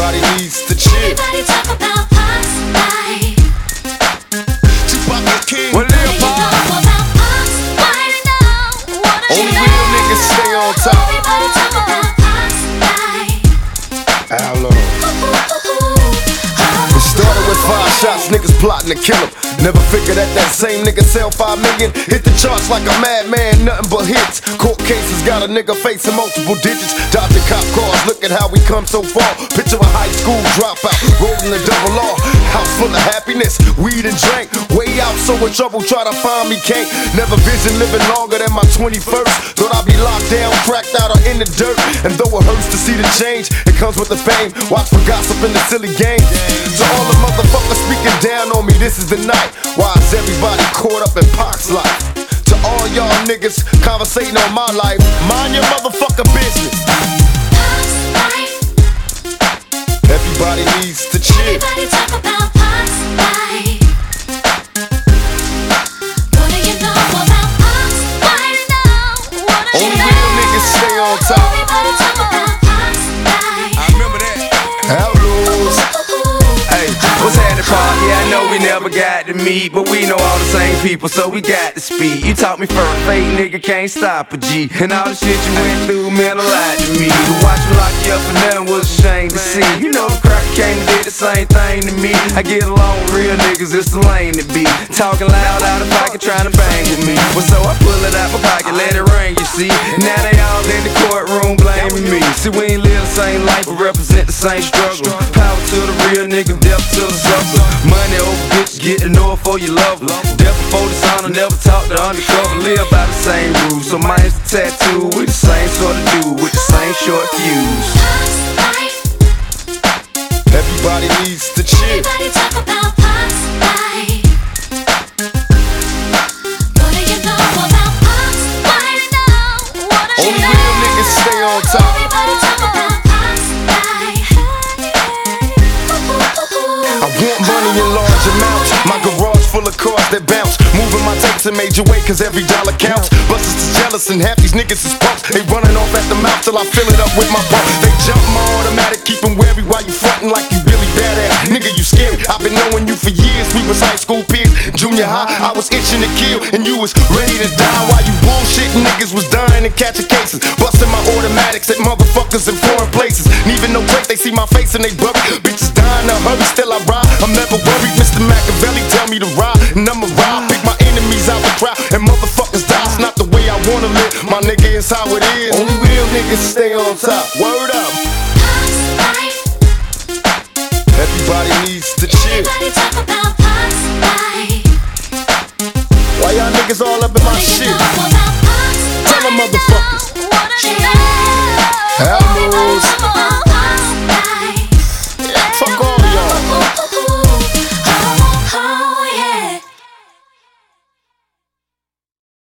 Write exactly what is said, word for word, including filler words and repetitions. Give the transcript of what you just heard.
Everybody needs to chill. Everybody talk about Pac's life. Tupac the king. What do you know about Pac's life now? What do Only you real know? niggas stay on top. Everybody talk about Pac's life. Outlaw. It started with five shots, niggas plotting to kill him. Never figured that that same nigga sell five million. Hit the charts like a madman, nothing but hits. Court cases got a nigga facing multiple digits. Dodging cop cars, look at how we come so far. Picture a high school dropout, rolling the double R. House full of happiness, weed and drink. Way out, so in trouble, try to find me, can't. Never vision living longer than my twenty-first. Thought I'd be locked down, cracked out, or in the dirt. And though it hurts to see the change, it comes with the fame. Watch for gossip in the silly game. To all the motherfuckers speaking down on me, this is the night. Why is everybody caught up in Pac's life? To all y'all niggas conversating on my life, mind your motherfucking business. Pac's life. Everybody needs to chill. Everybody talk about Pac's life. What do you know about Pac's life now? What do you Only know? real niggas stay on top. Everybody talk about Pac's life. I remember that. Outlaws. Hey, what's happening, Paul? Yeah, I know we never got to meet, but we know all the same people, so we got to speak. You taught me first, fake nigga can't stop a G. And all the shit you went through meant a lot to me. To watch me lock you up and nothing was a shame to see. You know the cracker came and did the same thing to me. I get along with real niggas, it's the lane to be. Talking loud out of pocket, trying to bang with me. Well, so I pull it out my pocket, let it ring, you see. Now they all in the courtroom blaming me. See, we ain't live the same life, but represent the same struggle. Power to the real nigga, death to the sucker. Money over bitch, get to know it for you love her. Death before dishonor, never talk to undercover. Live by the same rules, so mine's the tattoo. We the same sort of dude, with the same short fuse. Pac's life. Everybody needs to chill. Everybody talk about Pac's life. What do you know about Pac's life now? What do you Only know? real niggas stay on top. Everybody talk about Pac's life. I want money in large amounts. My garage full of cars that bounce. Moving my tapes in major way, cause every dollar counts. Busters is jealous and half these niggas is punks. They running off at the mouth till I fill it up with my pump. They jump my automatic, keep 'em wary while you frontin' like you really badass. Nigga, you scary. I've been knowing you for years. We was high school peers, junior high. I was itching to kill, and you was ready to die. While you bullshitting, niggas was dying and catching cases. Busting my automatics at motherfuckers in foreign places. And even no break, they see my face and they bury. Bitches dying to hurry, still I ride. I'm never worried. Mister Machiavelli tell me to ride, and I'ma ride. Pick my enemies out the crowd, and motherfuckers die. It's not the way I wanna live. My nigga, it's how it is. Only real niggas stay on top. Word up. Pac's life. Everybody needs to chill. Everybody talk about Pac's life. Why y'all niggas all up in my What do you shit? know about Pac's Tell them life motherfuckers. now? What do you know? Outlaws. Everybody talk about